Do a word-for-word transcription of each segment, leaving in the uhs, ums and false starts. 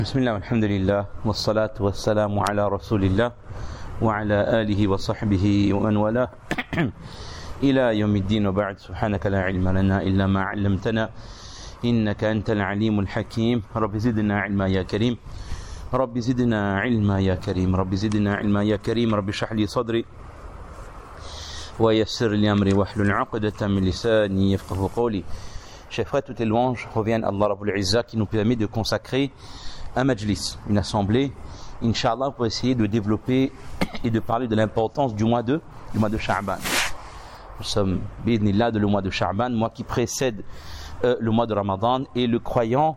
بسم الله والحمد لله والصلاة والسلام على رسول الله وعلى آله وصحبه ومن والاه إلى يوم الدين وبعد. سبحانك لا علم لنا إلا ما علمتنا إنك أنت العليم الحكيم. رب زدنا علما يا كريم رب زدنا علما يا كريم رب زدنا علما يا كريم رب اشرح لي صدري ويسر لي أمري واحلل عقدة من لساني يفقهوا قولي. Chers frères, toutes les louanges reviennent à Allah Rabbul Izzah qui nous permet de consacrer un majlis, une assemblée, Inch'Allah, pour essayer de développer et de parler de l'importance du mois de, du mois de Sha'ban. Nous sommes, bi'idhnillah, de le mois de Sha'ban, mois qui précède euh, le mois de Ramadan, et le croyant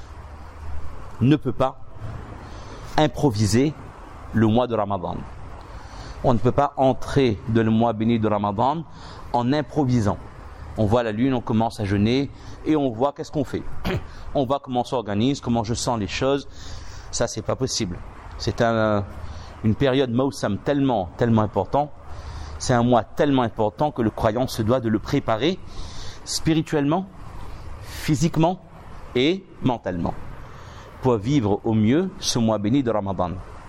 ne peut pas improviser le mois de Ramadan. On ne peut pas entrer dans le mois béni de Ramadan en improvisant. On voit la lune, on commence à jeûner et on voit qu'est-ce qu'on fait. On voit comment on s'organise, comment je sens les choses. Ça, c'est pas possible. C'est un, une période mawsam tellement, tellement important. C'est un mois tellement important que le croyant se doit de le préparer spirituellement, physiquement et mentalement pour vivre au mieux ce mois béni de Ramadan.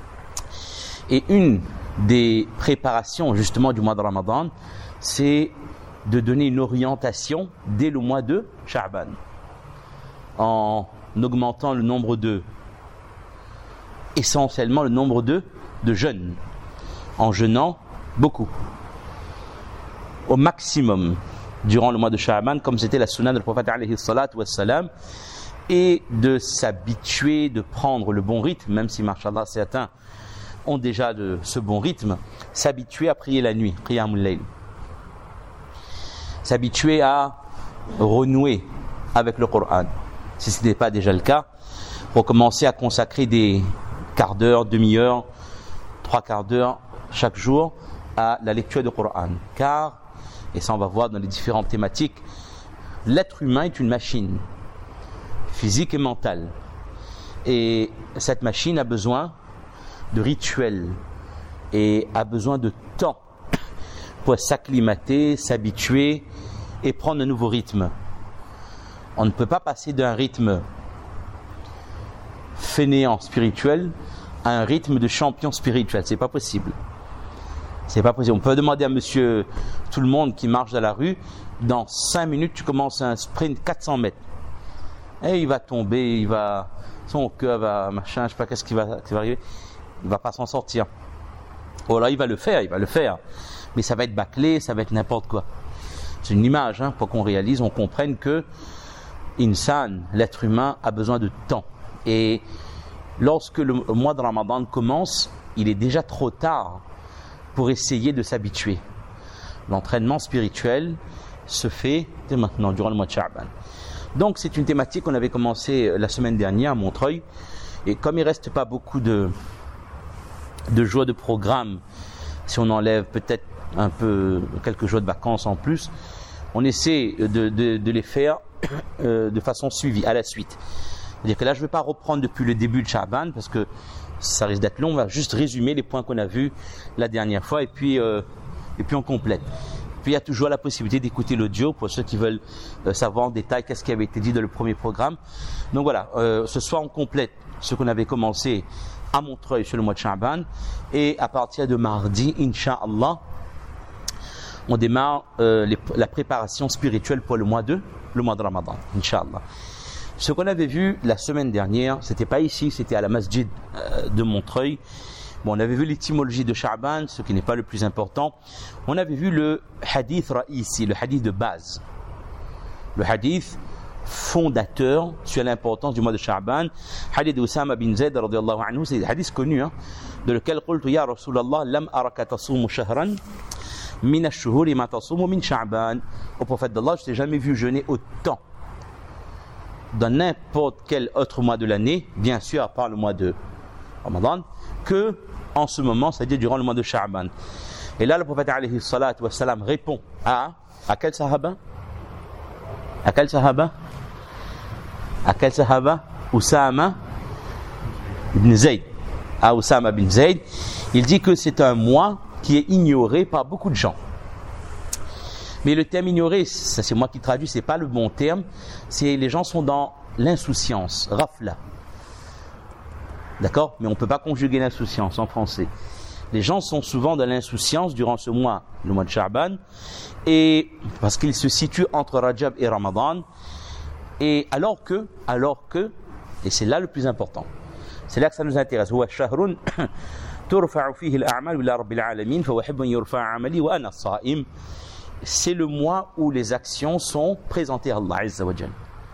Et une des préparations justement du mois de Ramadan, c'est de donner une orientation dès le mois de Sha'ban, en augmentant le nombre de, essentiellement le nombre de, de jeûnes, en jeûnant beaucoup, au maximum, durant le mois de Sha'ban, comme c'était la sunna de le prophète alayhi salatu wassalam, et de s'habituer, de prendre le bon rythme, même si, mashallah, certains ont déjà de ce bon rythme, s'habituer à prier la nuit, qiyamul layl. S'habituer à renouer avec le Coran, si ce n'était pas déjà le cas, pour commencer à consacrer des quarts d'heure, demi-heure, trois quarts d'heure chaque jour à la lecture du Coran. Car, et ça on va voir dans les différentes thématiques, l'être humain est une machine, physique et mentale. Et cette machine a besoin de rituels et a besoin de temps pour s'acclimater, s'habituer et prendre un nouveau rythme. On ne peut pas passer d'un rythme fainéant spirituel à un rythme de champion spirituel. C'est pas possible. C'est pas possible. On peut demander à monsieur tout le monde qui marche dans la rue, dans cinq minutes, tu commences un sprint quatre cents mètres. Et il va tomber, il va, son cœur va, machin, je sais pas qu'est-ce qui va, qui va arriver. Il va pas s'en sortir. Oh là, il va le faire, il va le faire. Mais ça va être bâclé, ça va être n'importe quoi. C'est une image, hein, pour qu'on réalise, on comprenne que insan, l'être humain, a besoin de temps. Et lorsque le mois de Ramadan commence, il est déjà trop tard pour essayer de s'habituer. L'entraînement spirituel se fait dès maintenant, durant le mois de Sha'ban. Donc c'est une thématique qu'on avait commencé la semaine dernière à Montreuil. Et comme il ne reste pas beaucoup de, de jours de programme, si on enlève peut-être un peu quelques jours de vacances en plus, on essaie de, de, de les faire euh, de façon suivie, à la suite. C'est-à-dire que là, je ne vais pas reprendre depuis le début de Sha'ban parce que ça risque d'être long. On va juste résumer les points qu'on a vus la dernière fois et puis, euh, et puis on complète. Puis il y a toujours la possibilité d'écouter l'audio pour ceux qui veulent euh, savoir en détail qu'est-ce qui avait été dit dans le premier programme. Donc voilà, euh, ce soir on complète ce qu'on avait commencé à Montreuil sur le mois de Sha'ban, et à partir de mardi, Inch'Allah, on démarre euh, les, la préparation spirituelle pour le mois de le mois de Ramadan, Inch'Allah. Ce qu'on avait vu la semaine dernière, c'était pas ici, c'était à la masjid euh, de Montreuil. Bon, on avait vu l'étymologie de Sha'ban, ce qui n'est pas le plus important. On avait vu le hadith ra'isi, le hadith de base, le hadith fondateur sur l'importance du mois de Sha'ban. Hadith d'Usama bin Zayd radiyallahu anhu, c'est un hadith connu, hein, de lequel qultu ya Rasulallah lam araka tasumu shahran min ash-shuhuri ma tasumu min Sha'ban. Au prophète d'Allah, je t'ai jamais vu jeûner autant dans n'importe quel autre mois de l'année, bien sûr à part le mois de Ramadan, que en ce moment, c'est-à-dire durant le mois de Sha'ban. Et là le prophète alayhi salatu wassalam répond à à quel sahaba à quel sahaba à quel sahaba Usama ibn Zayd. À Usama bin Zayd, il dit que c'est un mois qui est ignoré par beaucoup de gens. Mais le terme ignoré, ça c'est moi qui traduis, c'est pas le bon terme. C'est les gens sont dans l'insouciance, rafla. D'accord? Mais on ne peut pas conjuguer l'insouciance en français. Les gens sont souvent dans l'insouciance durant ce mois, le mois de Sha'ban, et parce qu'il se situe entre Rajab et Ramadan, et alors que, alors que, et c'est là le plus important, c'est là que ça nous intéresse. Huwa shahrun turfa'u fihi al-a'mal ila rabbil alamin fa uhibbu an yurfa'a 'amali wa ana as-sa'im. C'est le mois où les actions sont présentées à Allah Azza wa Jal.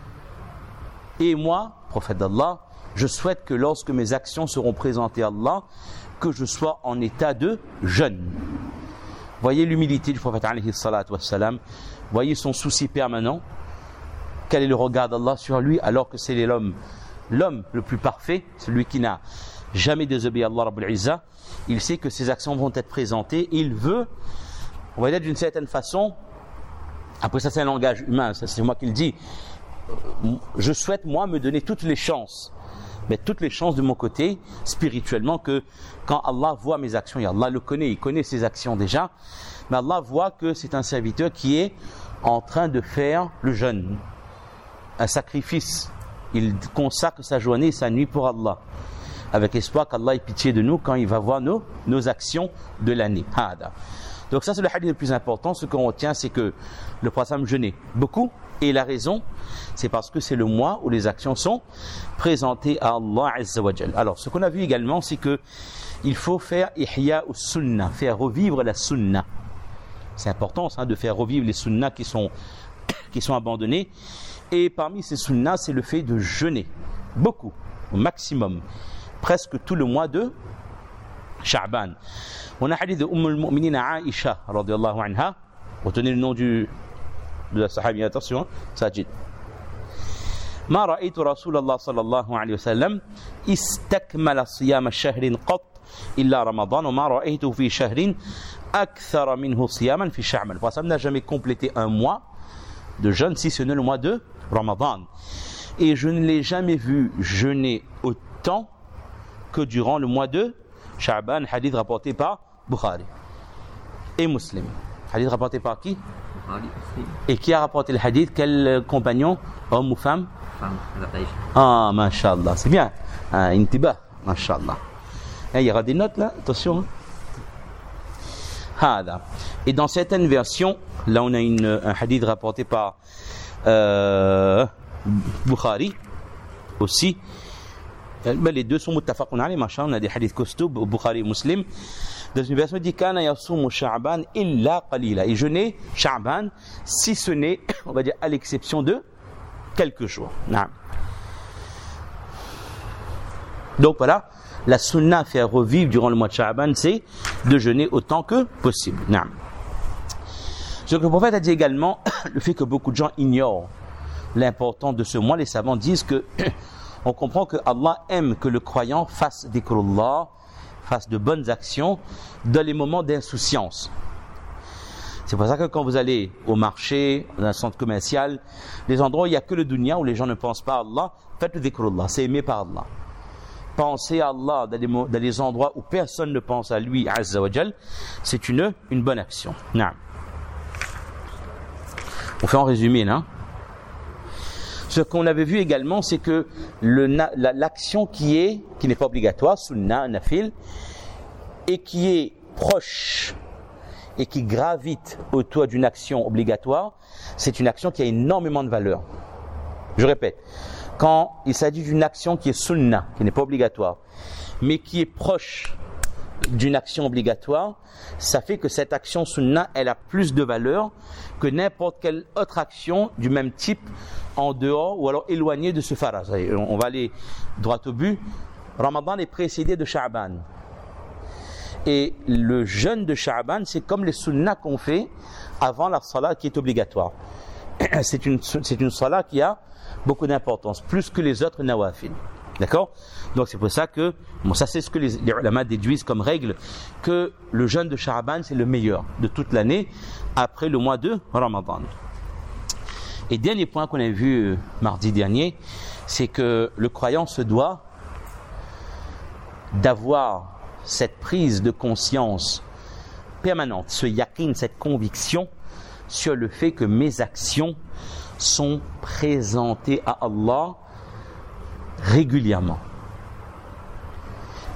Et moi, prophète d'Allah, je souhaite que lorsque mes actions seront présentées à Allah, que je sois en état de jeûne. Voyez l'humilité du prophète alayhi salatu wassalam, voyez son souci permanent. Quel est le regard d'Allah sur lui alors que c'est l'homme, l'homme le plus parfait, celui qui n'a jamais désobéi à Allah Rabbul Izzah. Il sait que ses actions vont être présentées, il veut, on va dire d'une certaine façon, après ça c'est un langage humain, ça c'est moi qui le dis, je souhaite moi me donner toutes les chances, mais toutes les chances de mon côté, spirituellement, que quand Allah voit mes actions, et Allah le connaît, il connaît ses actions déjà, mais Allah voit que c'est un serviteur qui est en train de faire le jeûne, un sacrifice. Il consacre sa journée et sa nuit pour Allah, avec espoir qu'Allah ait pitié de nous quand il va voir nos, nos actions de l'année. Donc ça c'est le hadith le plus important. Ce qu'on retient, c'est que le prophète jeûnait beaucoup, et la raison, c'est parce que c'est le mois où les actions sont présentées à Allah Azza wa Jal. Alors ce qu'on a vu également, c'est que il faut faire ihya ou sunnah, faire revivre la sunnah. C'est important ça, de faire revivre les sunnahs qui sont, qui sont abandonnés. Et parmi ces sunnahs, c'est le fait de jeûner beaucoup, au maximum, presque tout le mois de Sha'ban. On a un hadith de Umm al-Mu'minin Aïcha radiyallahu anha. Retenez le nom du, de la sahabiya, attention, Sajid. ما رأيت رسول الله صلى الله عليه وسلم استكمل صيام شهر قط إلا رمضان وما رأيته في شهر أكثر منه صياما في شعبان. Le prophète n'a jamais complété un mois de jeûne si ce n'est le mois de Ramadan. Et je ne l'ai jamais vu jeûner autant que durant le mois de Sha'ban. Hadith rapporté par Bukhari et Muslim. Hadith rapporté par qui? Bukhari. Et qui a rapporté le hadith? Quel compagnon? Homme ou femme? Femme. Ah, mashallah. C'est bien. Ah, intibah. Mashallah. Il y aura des notes là. Attention. Hada. Et dans certaines versions, là on a une, un hadith rapporté par euh, Bukhari aussi. Ben, les deux sont muttafaqun alayhi, machin, on a des hadiths costauds, Bukhari et Muslim. Dans une version, il dit Kana yasumu Sha'ban illa qalila. Et jeûner Sha'ban, si ce n'est, on va dire, à l'exception de quelques jours. Nah. Donc voilà, la sunna à faire revivre durant le mois de Sha'ban, c'est de jeûner autant que possible. Nah. Ce que le prophète a dit également, le fait que beaucoup de gens ignorent l'importance de ce mois, les savants disent que on comprend que Allah aime que le croyant fasse dhikrullah, fasse de bonnes actions dans les moments d'insouciance. C'est pour ça que quand vous allez au marché, dans un centre commercial, les endroits où il n'y a que le dunya, où les gens ne pensent pas à Allah, faites le dhikrullah, c'est aimé par Allah. Pensez à Allah dans les, dans les endroits où personne ne pense à lui, Azza wa Jal, c'est une, une bonne action. Naam. On fait en résumé, là. Ce qu'on avait vu également, c'est que le, la, l'action qui est, qui n'est pas obligatoire, sunnah, nafil, et qui est proche et qui gravite autour d'une action obligatoire, c'est une action qui a énormément de valeur. Je répète, quand il s'agit d'une action qui est sunnah, qui n'est pas obligatoire, mais qui est proche d'une action obligatoire, ça fait que cette action sunnah, elle a plus de valeur que n'importe quelle autre action du même type en dehors ou alors éloignée de ce faraz. On va aller droit au but. Ramadan est précédé de Sha'ban. Et le jeûne de Sha'ban, c'est comme les sunnahs qu'on fait avant la salat qui est obligatoire. C'est une, c'est une salat qui a beaucoup d'importance, plus que les autres nawafil. D'accord? Donc c'est pour ça que, bon, ça c'est ce que les, les ulama déduisent comme règle, que le jeûne de Sha'ban c'est le meilleur de toute l'année après le mois de Ramadan. Et dernier point qu'on a vu mardi dernier, c'est que le croyant se doit d'avoir cette prise de conscience permanente, ce yaqin, cette conviction sur le fait que mes actions sont présentées à Allah régulièrement.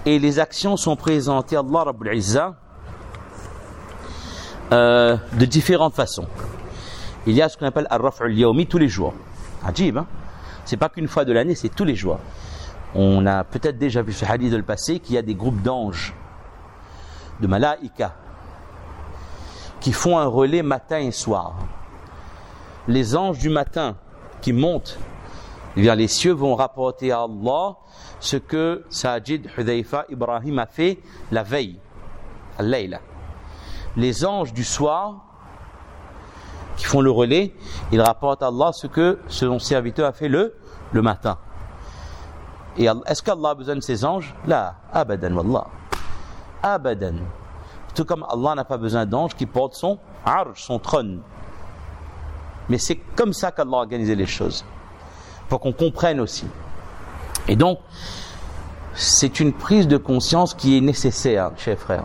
Et les actions sont présentées à Allah Rabbul Izzah euh, de différentes façons. Il y a ce qu'on appelle Ar-Raf'ul Yawmi, tous les jours. Ajib, hein? C'est pas qu'une fois de l'année, c'est tous les jours. On a peut-être déjà vu ce hadith de le passé, qu'il y a des groupes d'anges, de malaïka, qui font un relais matin et soir. Les anges du matin qui montent vers les cieux vont rapporter à Allah ce que Sajid, Hudayfa, Ibrahim a fait la veille, al-layla. Les anges du soir qui font le relais, ils rapportent à Allah ce que son serviteur a fait le, le matin. Et est-ce qu'Allah a besoin de ses anges? Là, abadan wallah. Abadan. Tout comme Allah n'a pas besoin d'anges qui portent son arsh, son trône. Mais c'est comme ça qu'Allah a organisé les choses. Pour qu'on comprenne aussi. Et donc, c'est une prise de conscience qui est nécessaire, chers frères.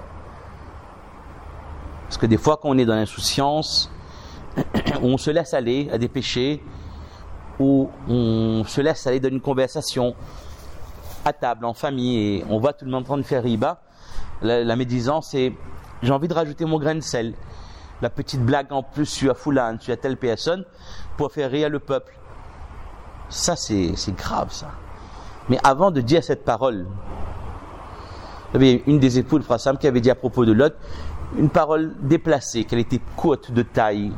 Parce que des fois, quand on est dans l'insouciance, on se laisse aller à des péchés, ou on se laisse aller dans une conversation à table, en famille, et on voit tout le monde en train de faire riba. La, la médisance, c'est j'ai envie de rajouter mon grain de sel, la petite blague en plus sur Foulane, sur telle personne, pour faire rire le peuple. Ça, c'est, c'est grave, ça. Mais avant de dire cette parole, il y avait une des épouses de Frère Sam qui avait dit à propos de l'autre, une parole déplacée, qu'elle était courte de taille.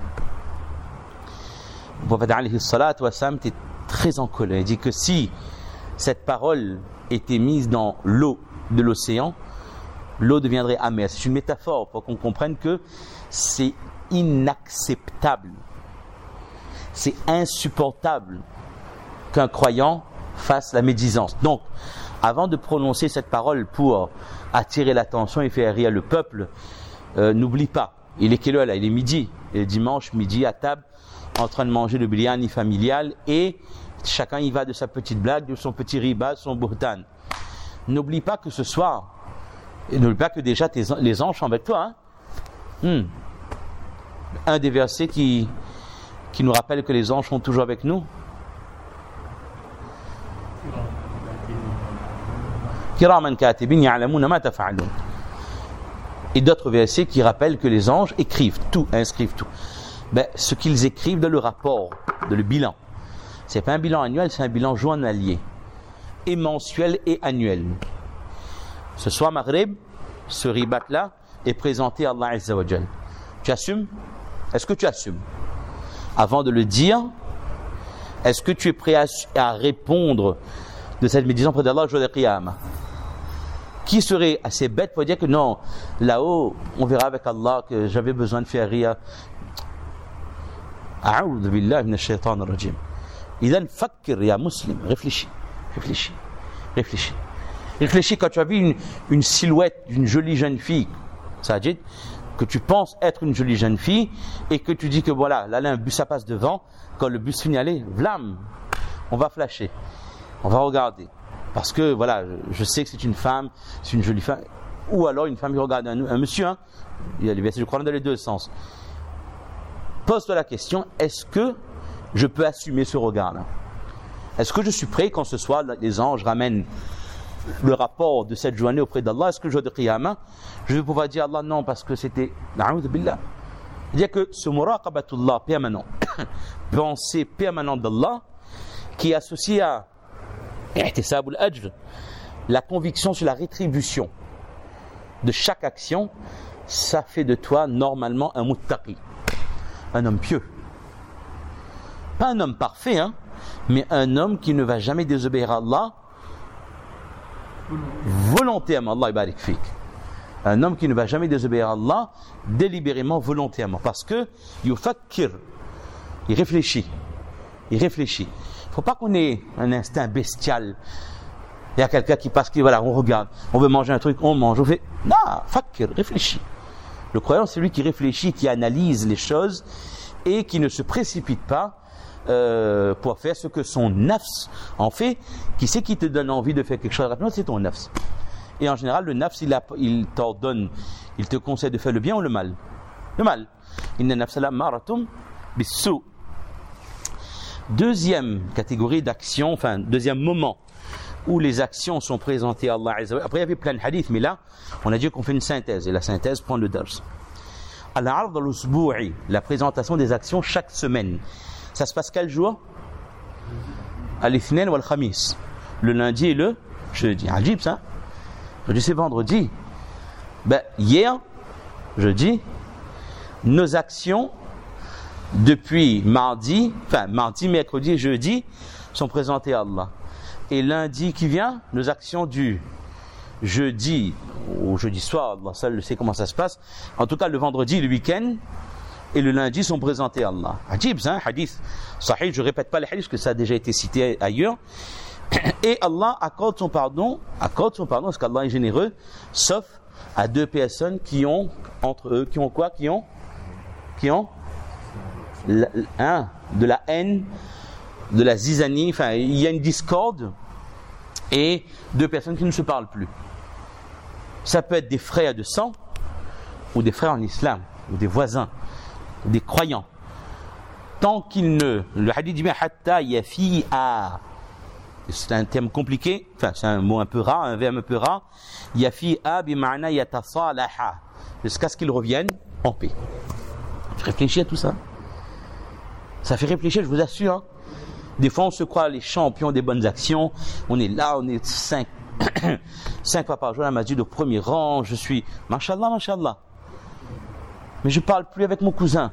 Le prophète alayhi salatu wa salam était très en colère. Il dit que si cette parole était mise dans l'eau de l'océan, l'eau deviendrait amère. C'est une métaphore pour qu'on comprenne que c'est inacceptable. C'est insupportable qu'un croyant fasse la médisance. Donc, avant de prononcer cette parole pour attirer l'attention et faire rire le peuple, euh, n'oublie pas, il est quelle heure là? Il est midi, et dimanche midi à table, en train de manger le biryani familial, et chacun y va de sa petite blague, de son petit riba, son bourtan. N'oublie pas que ce soir, et n'oublie pas que déjà tes, les anges sont avec toi. Hein? Hmm. Un des versets qui, qui nous rappelle que les anges sont toujours avec nous. Kiraman katibin ya'lamuna ma taf'alun. Et d'autres versets qui rappellent que les anges écrivent tout, inscrivent tout. Ben, ce qu'ils écrivent dans le rapport, dans le bilan. C'est pas un bilan annuel, c'est un bilan journalier, et mensuel et annuel. Ce soir, Maghrib, ce ribat-là est présenté à Allah Azza wa Jal. Tu assumes? Est-ce que tu assumes? Avant de le dire, est-ce que tu es prêt à, à répondre de cette méditation près d'Allah au jour de Qiyamah? Qui serait assez bête pour dire que non, là-haut, on verra avec Allah que j'avais besoin de faire rire. A'udhu billahi minash shaitanir rajim. Idan fakkir ya muslim, réfléchis, réfléchis, réfléchis. Réfléchis quand tu as vu une, une silhouette d'une jolie jeune fille, ça dit que tu penses être une jolie jeune fille et que tu dis que voilà, là, là un bus ça passe devant, quand le bus finit aller, vlam, on va flasher, on va regarder. Parce que voilà, je sais que c'est une femme, c'est une jolie femme, ou alors une femme qui regarde un, un monsieur, hein. Il y a les versets, je crois, dans les deux sens. Pose-toi la question, est-ce que je peux assumer ce regard-là? Est-ce que je suis prêt quand ce soir les anges ramènent le rapport de cette journée auprès d'Allah? Est-ce que le jour de Qiyamah, je vais pouvoir dire Allah non parce que c'était na'oudhu billah. Il y a que ce muraqabatullah permanent, pensée permanente d'Allah, qui est associé à ihtisabul ajr, la conviction sur la rétribution de chaque action, ça fait de toi normalement un muttaqi, un homme pieux. Pas un homme parfait, hein, mais un homme qui ne va jamais désobéir à Allah volontairement. Allah barik fik. Un homme qui ne va jamais désobéir à Allah délibérément, volontairement. Parce que yufakkir, il réfléchit. Il réfléchit. Il ne faut pas qu'on ait un instinct bestial. Il y a quelqu'un qui passe, qui voilà, on regarde, on veut manger un truc, on mange, on fait. Non, fakir, réfléchis. Le croyant, c'est lui qui réfléchit, qui analyse les choses et qui ne se précipite pas euh, pour faire ce que son nafs en fait. Qui c'est qui te donne envie de faire quelque chose rapidement? C'est ton nafs. Et en général, le nafs, il, a, il t'ordonne, il te conseille de faire le bien ou le mal. Le mal. Inna nafsala maratum bis-sou. Deuxième catégorie d'action, enfin, deuxième moment où les actions sont présentées à Allah Azza wa Jalla. Après, il y avait plein de hadiths, mais là, on a dit qu'on fait une synthèse, et la synthèse prend le dars. Al-'ard al-usbu'i, la présentation des actions chaque semaine. Ça se passe quel jour? Al-ithnain wal-khamis, le lundi et le jeudi. Ajib ça. Jeudi c'est vendredi. Ben, hier, jeudi, nos actions depuis mardi, enfin mardi, mercredi et jeudi sont présentées à Allah. Et lundi qui vient, nos actions du jeudi au jeudi soir, Allah seul sait comment ça se passe. En tout cas, le vendredi, le week-end et le lundi sont présentés à Allah. Ajib, hein, hadith sahih, je répète pas les hadiths parce que ça a déjà été cité ailleurs. Et Allah accorde son pardon, accorde son pardon parce qu'Allah est généreux, sauf à deux personnes qui ont entre eux, qui ont quoi, qui ont, qui ont, la, hein, de la haine, de la zizanie. Enfin, il y a une discorde et deux personnes qui ne se parlent plus. Ça peut être des frères de sang ou des frères en islam ou des voisins, des croyants. Tant qu'ils ne, le hadith dit bien hatta yafi'a. C'est un terme compliqué, enfin c'est un mot un peu rare, un verbe un peu rare. Yafi'a bi ma'na yatasalaha. Jusqu'à ce qu'ils reviennent en paix. Réfléchis à tout ça. Ça fait réfléchir, je vous assure. Hein. Des fois, on se croit les champions des bonnes actions. On est là, on est cinq, cinq fois par jour à la masjid au premier rang. Je suis, mashallah, mashallah. Mais je parle plus avec mon cousin.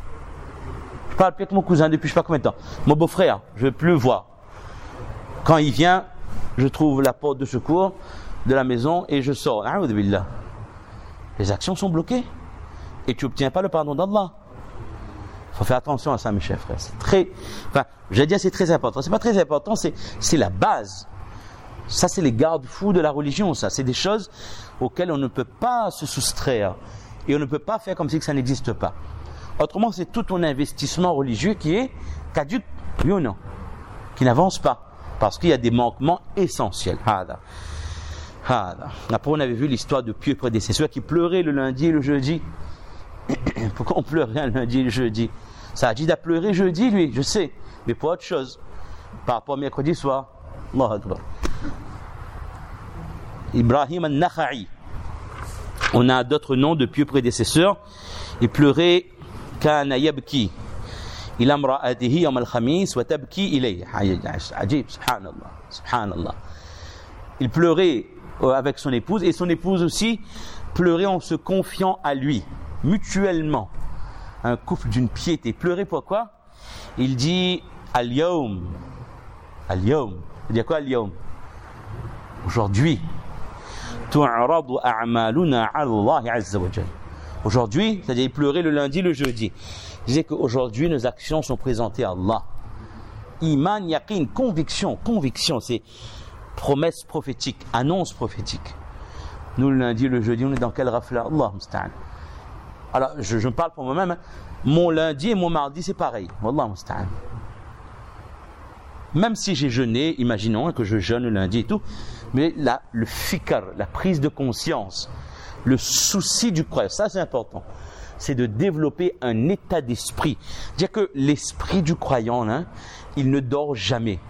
Je parle plus avec mon cousin depuis je sais pas combien de temps. Mon beau-frère, je ne veux plus le voir. Quand il vient, je trouve la porte de secours de la maison et je sors. A'udhu billah. Les actions sont bloquées et tu n'obtiens pas le pardon d'Allah. Il faut faire attention à ça, mes chers frères. C'est très, enfin, j'allais dire c'est très important. C'est pas très important, c'est, c'est la base. Ça, c'est les garde-fous de la religion, ça. C'est des choses auxquelles on ne peut pas se soustraire et on ne peut pas faire comme si que ça n'existe pas. Autrement, c'est tout ton investissement religieux qui est caduc, oui ou non, qui n'avance pas. Parce qu'il y a des manquements essentiels. Hada. Hada. Après, on avait vu l'histoire de pieux prédécesseurs qui pleuraient le lundi et le jeudi. Pourquoi on pleurait le lundi et le jeudi? Ça a dit à pleurer jeudi, lui, je sais, mais pour autre chose. Par rapport au mercredi soir. Allahu Akbar. Ibrahim al-Nakha'i. On a d'autres noms de pieux prédécesseurs. Il pleurait kana yabki. Il amra'atihi yawm al-khamis wa tabki ilayhi. Ajib, subhanallah, subhanallah. Il pleurait avec son épouse et son épouse aussi pleurait en se confiant à lui, mutuellement. Un couple d'une piété. Pleurait pourquoi? Il dit al-yawm. Al-yawm. Il dit quoi al-yawm? Aujourd'hui. Tu'radu a'maluna 'ala Allah 'azza wa jalla. Aujourd'hui, c'est-à-dire il pleurait le lundi, le jeudi. Il disait qu'aujourd'hui, nos actions sont présentées à Allah. Iman, yaqin, conviction, conviction, c'est promesse prophétique, annonce prophétique. Nous, le lundi, le jeudi, on est dans quel rafla? Allah musta'an. Alors, je, je me parle pour moi-même. Hein. Mon lundi et mon mardi, c'est pareil. Allah musta'an. Même si j'ai jeûné, imaginons que je jeûne le lundi et tout, mais là, le fikr, la prise de conscience, le souci du croyant, ça c'est important. C'est de développer un état d'esprit. Dire que l'esprit du croyant, hein, il ne dort jamais.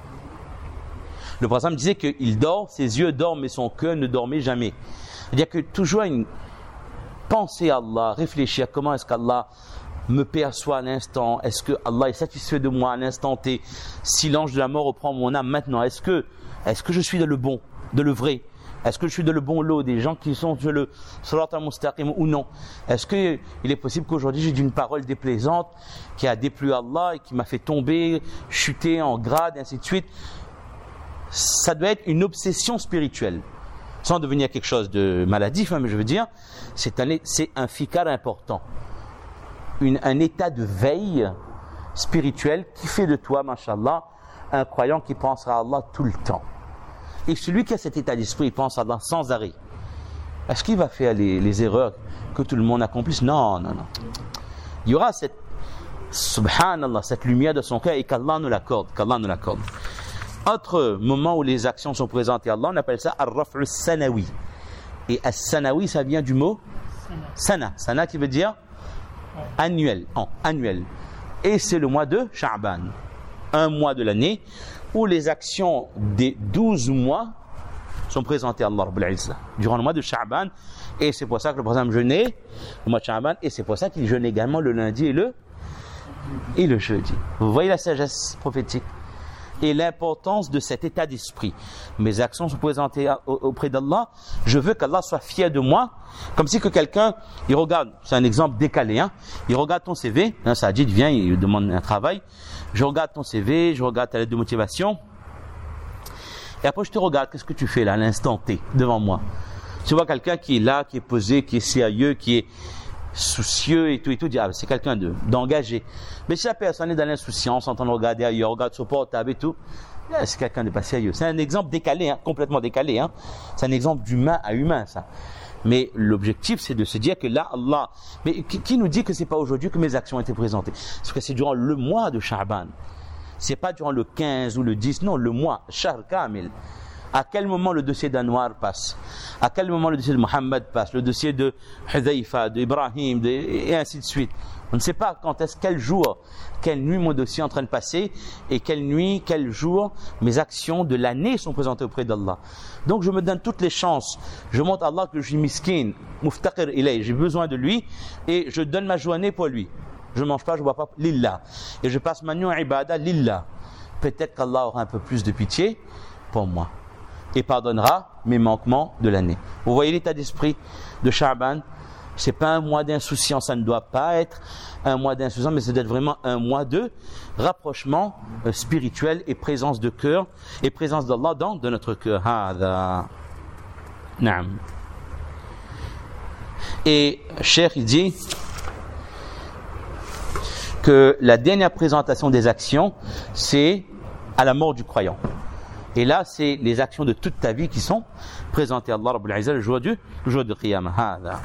Le prophète disait qu'il dort, ses yeux dorment, mais son cœur ne dormait jamais. C'est-à-dire que toujours une pensée à Allah, réfléchir comment est-ce qu'Allah me perçoit à l'instant, est-ce que Allah est satisfait de moi à l'instant T, si l'ange de la mort reprend mon âme maintenant, est-ce que, est-ce que je suis dans le bon, dans le vrai? Est-ce que je suis dans le bon lot des gens qui sont sur le Sirat al-Mustaqim ou non? Est-ce qu'il est possible qu'aujourd'hui j'ai dit une parole déplaisante qui a déplu à Allah et qui m'a fait tomber, chuter en grade, et ainsi de suite? Ça doit être une obsession spirituelle, sans devenir quelque chose de maladif, hein, mais je veux dire, c'est un, c'est un fikar important. Une, un état de veille spirituelle qui fait de toi, mashallah, un croyant qui pensera à Allah tout le temps. Et celui qui a cet état d'esprit, il pense à Allah sans arrêt. Est-ce qu'il va faire les, les erreurs que tout le monde accomplisse? Non, non, non. Il y aura cette, subhanallah, cette lumière de son cœur et qu'Allah nous l'accorde, qu'Allah nous l'accorde. Autre moment où les actions sont présentées à Allah, on appelle ça ar-raf'u sanawi. Et as-sanawi, ça vient du mot sana. Sana qui veut dire annuel, an, annuel. Et c'est le mois de Sha'ban. un mois de l'année où les actions des douze mois sont présentées à Allah Rabbul Izzah durant le mois de Sha'ban, et c'est pour ça que le prophète jeûnait le mois de Sha'ban, et c'est pour ça qu'il jeûne également le lundi et le et le jeudi. Vous voyez la sagesse prophétique et l'importance de cet état d'esprit. Mes actions sont présentées auprès d'Allah. Je veux qu'Allah soit fier de moi. Comme si que quelqu'un, il regarde, c'est un exemple décalé, hein, il regarde ton C V, hein, ça dit, vient, il demande un travail. Je regarde ton C V, je regarde ta lettre de motivation. Et après, je te regarde, qu'est-ce que tu fais là, à l'instant T, devant moi? Tu vois quelqu'un qui est là, qui est posé, qui est sérieux, qui est soucieux et tout et tout, dit, ah, c'est quelqu'un de, d'engagé. Mais si la personne est dans l'insouciance, en train de regarder ailleurs, regarde son portable et tout, c'est quelqu'un de pas sérieux. C'est un exemple décalé, hein, complètement décalé. Hein. C'est un exemple d'humain à humain, ça. Mais l'objectif, c'est de se dire que là, Allah... Mais qui, qui nous dit que c'est pas aujourd'hui que mes actions ont été présentées? Parce que c'est durant le mois de Sha'ban. C'est pas durant le quinze ou le dix, non, le mois, Shahr Kamil. À quel moment le dossier d'Anwar passe? À quel moment le dossier de Mohammed passe? Le dossier de Hudhaifa, de Ibrahim, de, et ainsi de suite. On ne sait pas quand est-ce, quel jour, quelle nuit mon dossier est en train de passer, et quelle nuit, quel jour mes actions de l'année sont présentées auprès d'Allah. Donc je me donne toutes les chances. Je montre à Allah que je suis miskin, muftaqir ilay, j'ai besoin de lui, et je donne ma journée pour lui. Je ne mange pas, je ne bois pas, lillah. Et je passe ma nuit en ibadah, lillah. Peut-être qu'Allah aura un peu plus de pitié pour moi et pardonnera mes manquements de l'année. Vous voyez l'état d'esprit de Sha'ban? C'est pas un mois d'insouciance, ça ne doit pas être un mois d'insouciance, mais ça doit être vraiment un mois de rapprochement euh, spirituel et présence de cœur et présence d'Allah dans de notre cœur. Hada. Naam. Et Cheikh il dit que la dernière présentation des actions, c'est à la mort du croyant. Et là, c'est les actions de toute ta vie qui sont présentées à Allah Rabbul Izzah le jour du le jour de Qiyamah. Hada.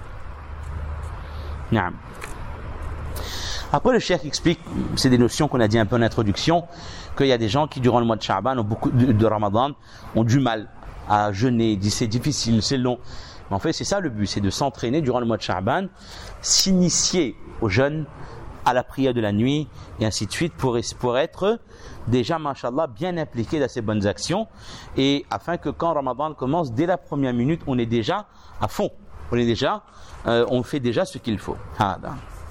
Naam. Après, le cheikh explique, c'est des notions qu'on a dit un peu en introduction, qu'il y a des gens qui, durant le mois de Sha'ban, ont beaucoup de, de Ramadan, ont du mal à jeûner. Ils disent c'est difficile, c'est long. Mais en fait, c'est ça le but, c'est de s'entraîner durant le mois de Sha'ban, s'initier au jeûne, à la prière de la nuit, et ainsi de suite, pour, pour être déjà, mashallah, bien impliqué dans ces bonnes actions, et afin que quand Ramadan commence, dès la première minute, on est déjà à fond. On est déjà, euh, on fait déjà ce qu'il faut. Hada.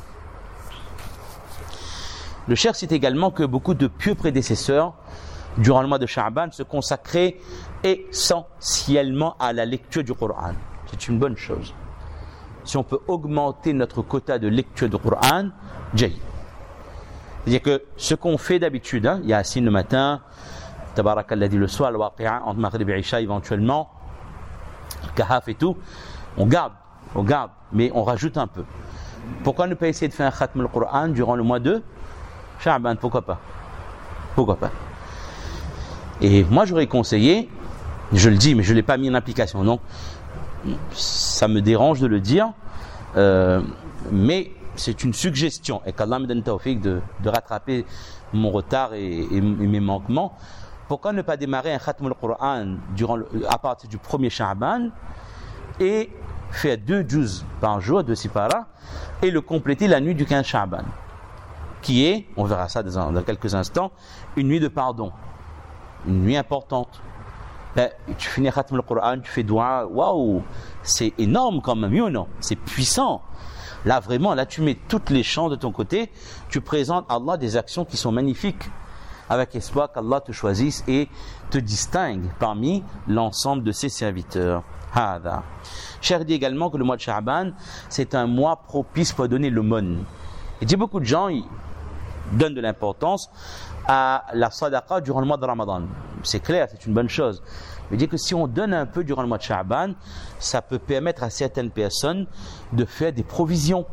Le cheikh cite également que beaucoup de pieux prédécesseurs, durant le mois de Sha'ban, se consacraient essentiellement à la lecture du Coran. C'est une bonne chose. Si on peut augmenter notre quota de lecture du Coran, jaï. C'est-à-dire que ce qu'on fait d'habitude, hein, Yasin le matin, Tabarak al-Ladhi le soir, Al-Waqi'a, entre Maghrib et Isha éventuellement, Kahaf et tout, on garde, on garde, mais on rajoute un peu. Pourquoi ne pas essayer de faire un khatm al-Qur'an durant le mois de Sha'ban? Pourquoi pas? Pourquoi pas? Et moi j'aurais conseillé, je le dis, mais je ne l'ai pas mis en application, donc ça me dérange de le dire, euh, mais c'est une suggestion, et qu'Allah me donne tawfiq de, de rattraper mon retard et, et, et mes manquements. Pourquoi ne pas démarrer un khatm al-Qur'an durant le, à partir du premier Sha'ban et faire deux juz par jour, deux sipara, et le compléter la nuit du quinze Sha'ban, qui est, on verra ça dans, dans quelques instants, une nuit de pardon, une nuit importante. Ben, tu finis khatm al-Qur'an, tu fais dua, waouh, c'est énorme quand même, oui ou non? C'est puissant. Là vraiment, là tu mets toutes les chances de ton côté, tu présentes à Allah des actions qui sont magnifiques, avec espoir qu'Allah te choisisse et te distingue parmi l'ensemble de ses serviteurs. Hada. Cheikh dit également que le mois de Sha'ban, c'est un mois propice pour donner l'aumône. Et dit beaucoup de gens, ils donnent de l'importance à la sadaqa durant le mois de Ramadan. C'est clair, c'est une bonne chose. Il dit que si on donne un peu durant le mois de Sha'ban, ça peut permettre à certaines personnes de faire des provisions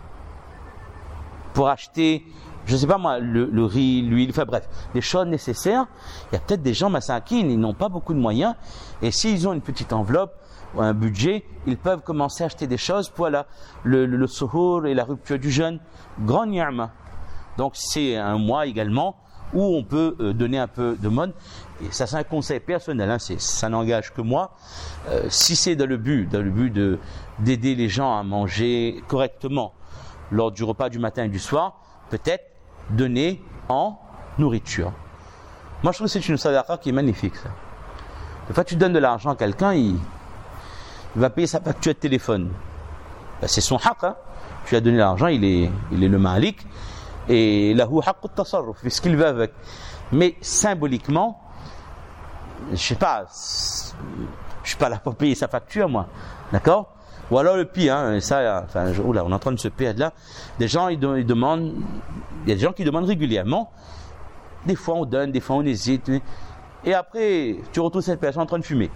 pour acheter, je ne sais pas moi, le, le riz, l'huile, enfin bref, les choses nécessaires. Il y a peut-être des gens masakin, ils n'ont pas beaucoup de moyens, et s'ils ont une petite enveloppe ou un budget, ils peuvent commencer à acheter des choses pour la, le, le, le suhour et la rupture du jeûne. Grand ni'ma. Donc c'est un mois également où on peut euh, donner un peu de monde. Et ça c'est un conseil personnel, hein, c'est, ça n'engage que moi. Euh, si c'est dans le but, dans le but de, d'aider les gens à manger correctement lors du repas du matin et du soir, peut-être donner en nourriture. Moi, je trouve que c'est une sadaqa qui est magnifique, ça. Des fois, tu donnes de l'argent à quelqu'un, il, il va payer sa facture de téléphone. Ben, c'est son haq, hein. Tu lui as donné l'argent, il est, il est le malik, et lahu haqq at-tasarruf, il fait ce qu'il veut avec. Mais symboliquement, je sais pas, je suis pas là pour payer sa facture, moi. D'accord? Ou alors le pire, hein, ça, enfin, je, oula, on est en train de se perdre là. Des gens, ils, ils demandent, il y a des gens qui demandent régulièrement. Des fois, on donne, des fois, on hésite. Et après, tu retrouves cette personne en train de fumer.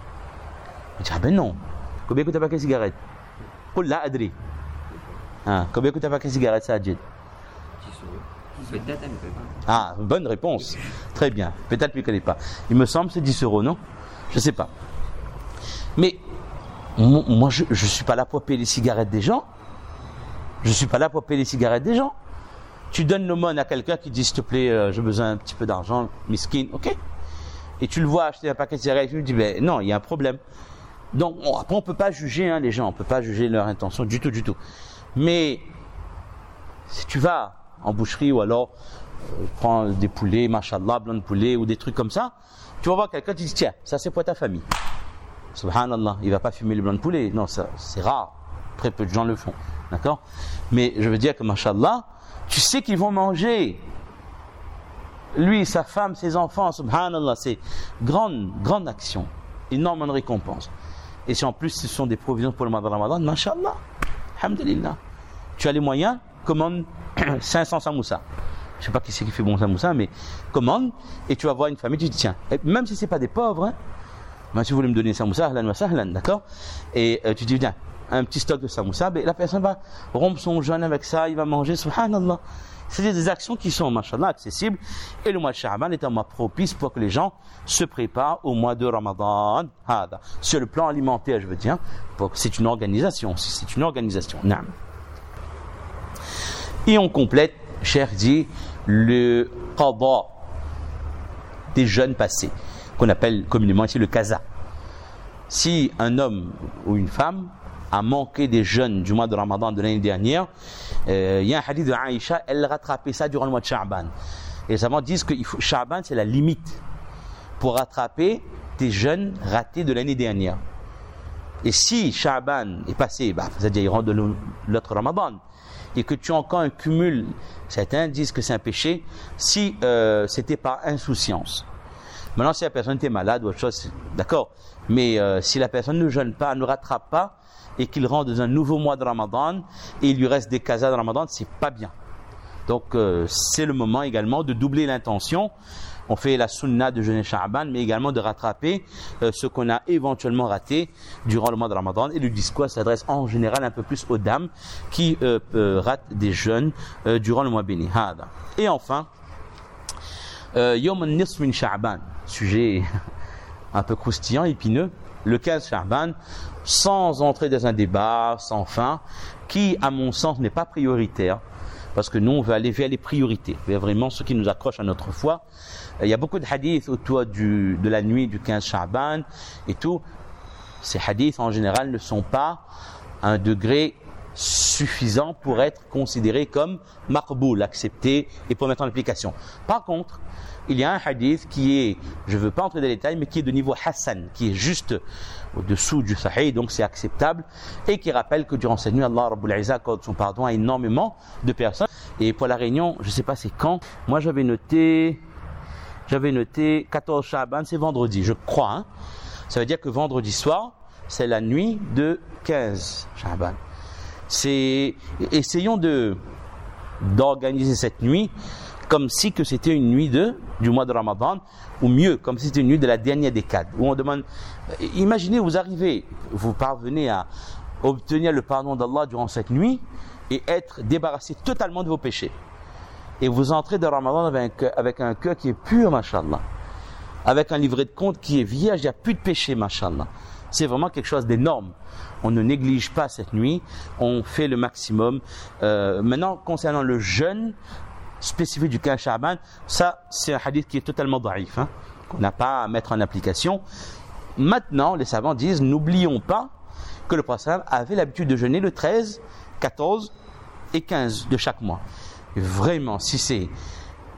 Tu dis, ah ben non. Combien coûte un paquet de cigarettes? Oula, adri. Hein, combien coûte un paquet de cigarettes, ça, Adjid? Peut-être, elle ne peut pas. Ah, bonne réponse. Très bien. Peut-être qu'il ne connaît pas. Il me semble que c'est dix euros, non? Je ne sais pas. Mais, moi, je ne suis pas là pour payer les cigarettes des gens. Je ne suis pas là pour payer les cigarettes des gens. Tu donnes l'aumône à quelqu'un qui dit, s'il te plaît, euh, j'ai besoin d'un petit peu d'argent, miskin, ok? Et tu le vois acheter un paquet de cigarettes, tu lui dis, ben non, il y a un problème. Donc, on, après, on ne peut pas juger hein, les gens, on ne peut pas juger leur intention du tout, du tout. Mais, si tu vas en boucherie ou alors, euh, prends des poulets, machallah, blanc de poulet ou des trucs comme ça, tu vas voir quelqu'un qui dit, tiens, ça c'est pour ta famille. Subhanallah, il ne va pas fumer le blanc de poulet. Non, ça, c'est rare. Très peu de gens le font. D'accord? Mais je veux dire que, machallah, tu sais qu'ils vont manger. Lui, sa femme, ses enfants, subhanallah, c'est grande, grande action. Énormément de récompenses. Et si en plus ce sont des provisions pour le mois de Ramadan, machallah, alhamdulillah. Tu as les moyens, commande cinq cents samoussas. Je ne sais pas qui c'est qui fait bon samoussa, mais commande, et tu vas voir une famille, tu dis tiens, et même si ce n'est pas des pauvres, hein, ben, si vous voulez me donner samoussa, ahlan wa sahlan, d'accord? Et euh, tu dis viens, un petit stock de samoussa, ben, la personne va rompre son jeûne avec ça, il va manger, subhanallah. C'est des actions qui sont, machallah, accessibles. Et le mois de Sha'ban est un mois propice pour que les gens se préparent au mois de Ramadan. Hada. Sur le plan alimentaire, je veux dire, pour que c'est une organisation. C'est une organisation. Naam. Et on complète, cher dit, le qada des jeûnes passés, qu'on appelle communément ici le qaza. Si un homme ou une femme a manqué des jeûnes du mois de Ramadan de l'année dernière, euh, il y a un hadith de Aïcha, elle rattrapait ça durant le mois de Sha'ban. Et les savants disent que il faut, Sha'ban c'est la limite pour rattraper tes jeûnes ratés de l'année dernière. Et si Sha'ban est passé, bah, c'est-à-dire il rentre de l'autre Ramadan, et que tu as encore un cumul, certains disent que c'est un péché, si euh, c'était par insouciance. Maintenant, si la personne était malade ou autre chose, d'accord, mais euh, si la personne ne jeûne pas, ne rattrape pas, et qu'il rentre dans un nouveau mois de Ramadan, et il lui reste des qazas de Ramadan, c'est pas bien. Donc, euh, c'est le moment également de doubler l'intention. On fait la sunna de jeûner Sha'ban, mais également de rattraper euh, ce qu'on a éventuellement raté durant le mois de Ramadan. Et le discours s'adresse en général un peu plus aux dames qui euh, euh, ratent des jeûnes euh, durant le mois béni. Hada. Et enfin, Yom al-Nisf min Sha'ban, sujet un peu croustillant, épineux, le quinze Sha'ban, sans entrer dans un débat sans fin, qui, à mon sens, n'est pas prioritaire, parce que nous, on veut aller vers les priorités, vers vraiment ce qui nous accroche à notre foi. Il y a beaucoup de hadiths autour du, de la nuit du quinze Sha'ban et tout. Ces hadiths, en général, ne sont pas à un degré suffisant pour être considérés comme maqboul, acceptés et pour mettre en application. Par contre, il y a un hadith qui est, je ne veux pas entrer dans les détails, mais qui est de niveau hassan, qui est juste au-dessous du sahih, donc c'est acceptable, et qui rappelle que durant cette nuit, Allah Rabbul Izzah accorde son pardon à énormément de personnes. Et pour la réunion, je ne sais pas c'est quand, moi j'avais noté, j'avais noté quatorze Sha'ban, c'est vendredi, je crois. Hein. Ça veut dire que vendredi soir, c'est la nuit de quinze Sha'ban. C'est, essayons de d'organiser cette nuit comme si que c'était une nuit de, du mois de Ramadan, ou mieux, comme si c'était une nuit de la dernière décade, où on demande, imaginez, vous arrivez, vous parvenez à obtenir le pardon d'Allah durant cette nuit, et être débarrassé totalement de vos péchés. Et vous entrez dans Ramadan avec, avec un cœur qui est pur, mashallah, avec un livret de compte qui est vierge, il n'y a plus de péché, mashallah. C'est vraiment quelque chose d'énorme. On ne néglige pas cette nuit, on fait le maximum. Euh, maintenant, concernant le jeûne spécifique du quinze Sha'ban, ça, c'est un hadith qui est totalement daïf, hein, qu'on n'a pas à mettre en application. Maintenant, les savants disent, n'oublions pas que le prophète avait l'habitude de jeûner le treize, quatorze et quinze de chaque mois. Et vraiment, si c'est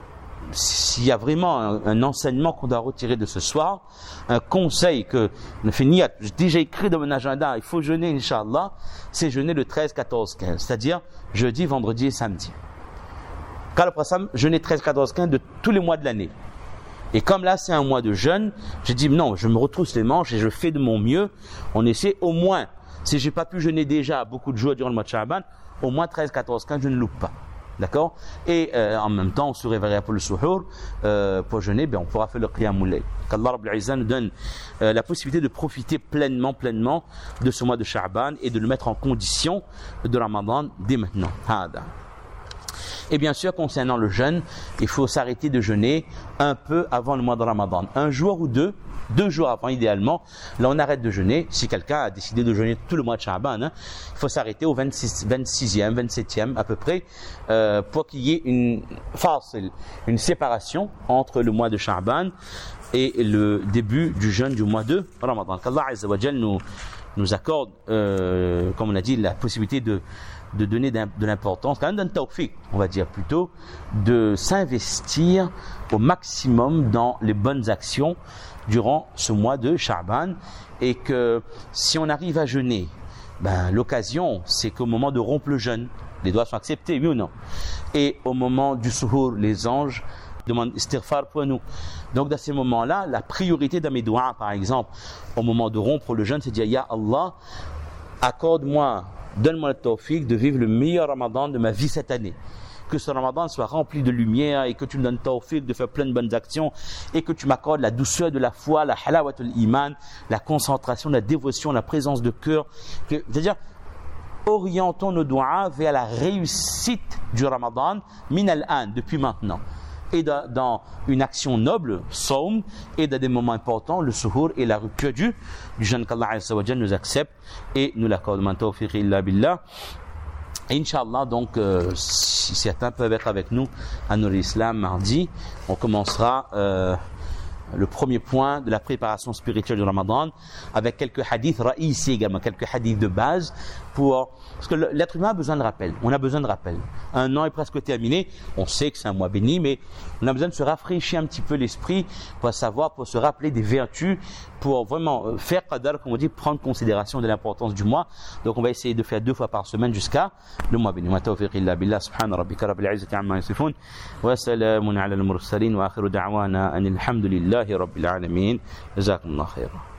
s'il y a vraiment un, un enseignement qu'on doit retirer de ce soir, un conseil que ne fait ni j'ai déjà écrit dans mon agenda, il faut jeûner, Inch'Allah, c'est jeûner le treize, quatorze, quinze, c'est-à-dire jeudi, vendredi et samedi. Quand le Prophète jeûner treize, quatorze, quinze de tous les mois de l'année. Et comme là, c'est un mois de jeûne, j'ai dit non, je me retrousse les manches et je fais de mon mieux. On essaie au moins, si j'ai pas pu jeûner déjà beaucoup de jours durant le mois de Sha'ban, au moins treize, quatorze, quinze, je ne loupe pas. D'accord? Et euh, en même temps, on se réveillera pour le suhour, euh, pour jeûner, ben, on pourra faire le qiyamul layl. Qu'Allah Rabbul Izzah nous donne euh, la possibilité de profiter pleinement, pleinement de ce mois de Sha'ban et de le mettre en condition de Ramadan dès maintenant. Hada. Et bien sûr, concernant le jeûne, il faut s'arrêter de jeûner un peu avant le mois de Ramadan. Un jour ou deux, deux jours avant idéalement, là on arrête de jeûner. Si quelqu'un a décidé de jeûner tout le mois de Sha'ban, hein, il faut s'arrêter au vingt-six, vingt-sixième, vingt-septième à peu près, euh, pour qu'il y ait une fasil, une séparation entre le mois de Sha'ban et le début du jeûne du mois de Ramadan. Qu'Allah Azza wa Jal nous, nous accorde, euh, comme on a dit, la possibilité de de donner de l'importance, quand même d'un tawfiq, on va dire plutôt, de s'investir au maximum dans les bonnes actions durant ce mois de Sha'ban, et que si on arrive à jeûner, ben, l'occasion, c'est qu'au moment de rompre le jeûne, les doigts sont acceptés, oui ou non? Et au moment du suhour, les anges demandent istighfar pour nous. Donc dans ces moments-là, la priorité dans mes doigts, par exemple, au moment de rompre le jeûne, c'est de dire, Ya Allah, accorde-moi, donne-moi le tawfiq de vivre le meilleur Ramadan de ma vie cette année. Que ce Ramadan soit rempli de lumière et que tu me donnes le tawfiq de faire plein de bonnes actions et que tu m'accordes la douceur de la foi, la halawatul iman, la concentration, la dévotion, la présence de cœur. Que, c'est-à-dire, orientons nos doigts vers la réussite du Ramadan min al-an, depuis maintenant. Et dans, dans une action noble, saum, et dans des moments importants, le suhour et la rupture du, du jeûne qu'Allah Azza wa Jal nous accepte et nous l'accorde. Man tawfiq illa billah. Inch'Allah, donc, euh, si certains peuvent être avec nous à Nour Islam mardi, on commencera euh, le premier point de la préparation spirituelle du Ramadan avec quelques hadiths raïs également, quelques hadiths de base pour... Parce que l'être humain a besoin de rappel. On a besoin de rappel. Un an est presque terminé. On sait que c'est un mois béni, mais on a besoin de se rafraîchir un petit peu l'esprit pour savoir, pour se rappeler des vertus, pour vraiment faire qadar, comme on dit, prendre considération de l'importance du mois. Donc on va essayer de faire deux fois par semaine jusqu'à le mois béni. Wa tawfiq illa billah, subhana rabbika rabbil izzati amma yasifun, wa salamun ala al-mursalin, wa akhiru da'wana anil hamdulillahi rabbil alamin. Jazakumullah khairan.